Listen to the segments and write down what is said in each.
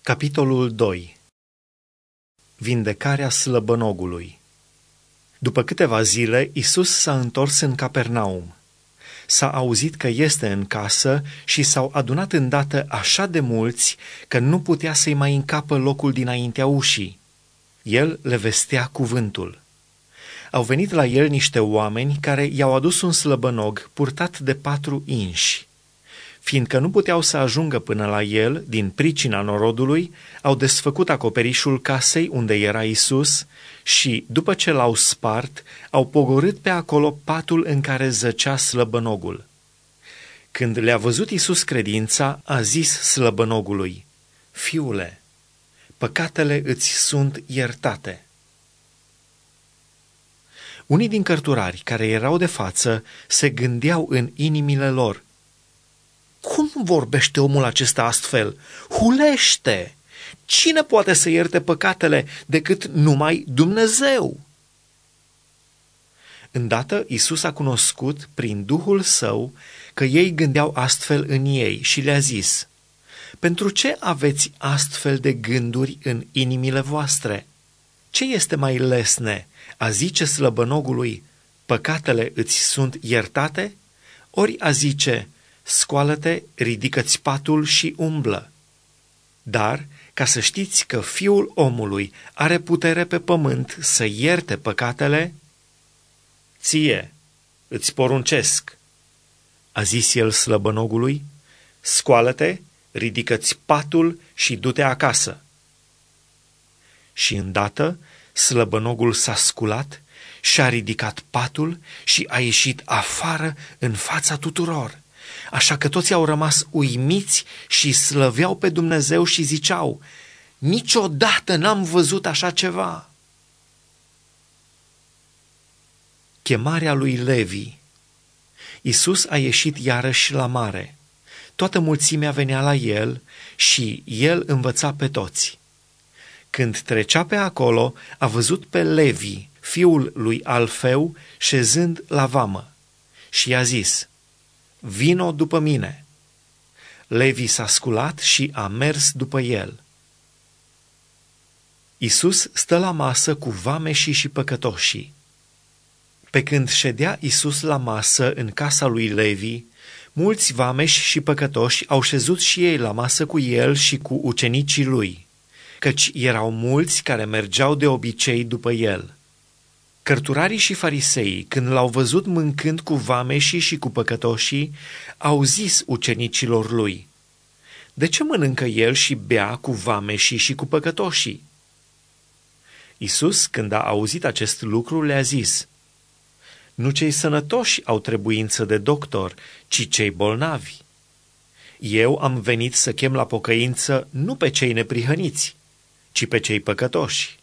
Capitolul 2. Vindecarea slăbănogului. După câteva zile, Iisus s-a întors în Capernaum. S-a auzit că este în casă și s-au adunat îndată așa de mulți că nu putea să-i mai încapă locul dinaintea ușii. El le vestea cuvântul. Au venit la el niște oameni care i-au adus un slăbănog purtat de 4 inși. Fiindcă nu puteau să ajungă până la el, din pricina norodului, au desfăcut acoperișul casei unde era Iisus și, după ce l-au spart, au pogorât pe acolo patul în care zăcea slăbănogul. Când le-a văzut Iisus credința, a zis slăbănogului: „Fiule, păcatele îți sunt iertate.” Unii din cărturari care erau de față se gândeau în inimile lor: „Cum vorbește omul acesta astfel? Hulește! Cine poate să ierte păcatele decât numai Dumnezeu?” Îndată Iisus a cunoscut prin Duhul Său că ei gândeau astfel în ei și le-a zis: „Pentru ce aveți astfel de gânduri în inimile voastre? Ce este mai lesne, a zice slăbănogului: păcatele îți sunt iertate, ori a zice: scoală-te, ridică-ți patul și umblă? Dar, ca să știți că Fiul omului are putere pe pământ să ierte păcatele, ție îți poruncesc,” a zis el slăbănogului, „scoală-te, ridică-ți patul și du-te acasă.” Și îndată slăbănogul s-a sculat și-a ridicat patul și a ieșit afară în fața tuturor. Așa că toți au rămas uimiți și slăveau pe Dumnezeu și ziceau: „Niciodată n-am văzut așa ceva.” Chemarea lui Levi. Iisus a ieșit iarăși la mare. Toată mulțimea venea la el și el învăța pe toți. Când trecea pe acolo, a văzut pe Levi, fiul lui Alfeu, șezând la vamă și i-a zis: „Vino după mine.” Levi s-a sculat și a mers după el. Iisus stă la masă cu vameșii și păcătoșii. Pe când ședea Iisus la masă în casa lui Levi, mulți vameși și păcătoși au șezut și ei la masă cu el și cu ucenicii lui, căci erau mulți care mergeau de obicei după el. Cărturarii și fariseii, când l-au văzut mâncând cu vameșii și cu păcătoșii, au zis ucenicilor lui: „De ce mănâncă el și bea cu vameșii și cu păcătoșii?” Iisus, când a auzit acest lucru, le-a zis: „Nu cei sănătoși au trebuință de doctor, ci cei bolnavi. Eu am venit să chem la pocăință nu pe cei neprihăniți, ci pe cei păcătoși.”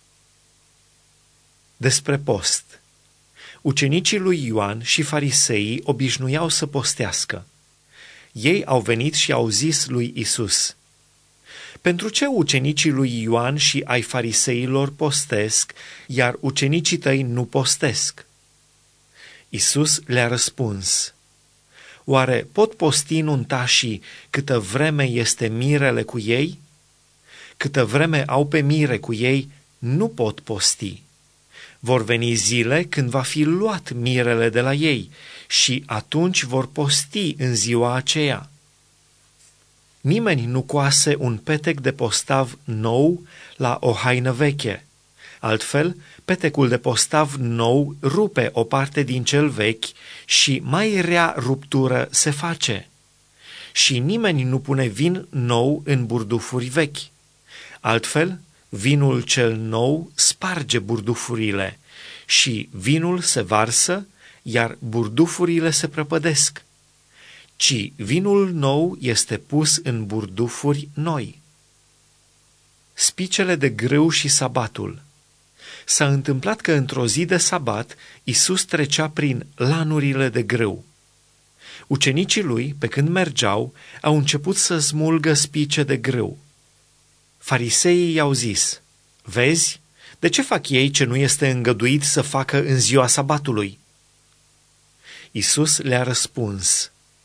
Despre post. Ucenicii lui Ioan și fariseii obișnuiau să postească. Ei au venit și au zis lui Iisus: „Pentru ce ucenicii lui Ioan și ai fariseilor postesc, iar ucenicii tăi nu postesc?” Iisus le-a răspuns: „Oare pot posti nuntașii câtă vreme este mirele cu ei? Câtă vreme au pe mire cu ei, nu pot posti. Vor veni zile când va fi luat mirele de la ei și atunci vor posti în ziua aceea. Nimeni nu coase un petec de postav nou la o haină veche. Altfel, petecul de postav nou rupe o parte din cel vechi și mai rea ruptură se face. Și nimeni nu pune vin nou în burdufuri vechi. Altfel, vinul cel nou sparge burdufurile și vinul se varsă, iar burdufurile se prăpădesc. Ci vinul nou este pus în burdufuri noi.” Spicele de grâu și sabatul. S-a întâmplat că într-o zi de sabat Iisus trecea prin lanurile de grâu. Ucenicii lui, pe când mergeau, au început să smulgă spice de grâu. Fariseii i-au zis: „Vezi, de ce fac ei ce nu este îngăduit să facă în ziua sabatului?” Iisus le-a răspuns: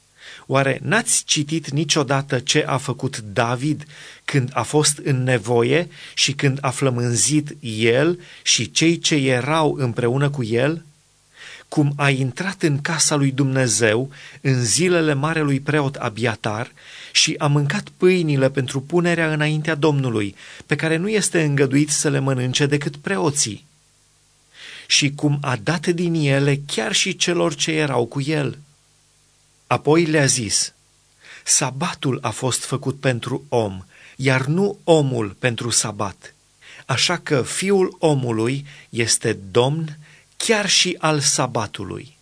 Oare n-ați citit niciodată ce a făcut David când a fost în nevoie și când a flămânzit el și cei ce erau împreună cu el? Cum a intrat în casa lui Dumnezeu în zilele marelui preot Abiatar și a mâncat pâinile pentru punerea înaintea Domnului, pe care nu este îngăduit să le mănânce decât preoții. Și cum a dat din ele chiar și celor ce erau cu el. Apoi le-a zis: sabatul a fost făcut pentru om, iar nu omul pentru sabat. Așa că Fiul omului este Domn chiar și al sabatului.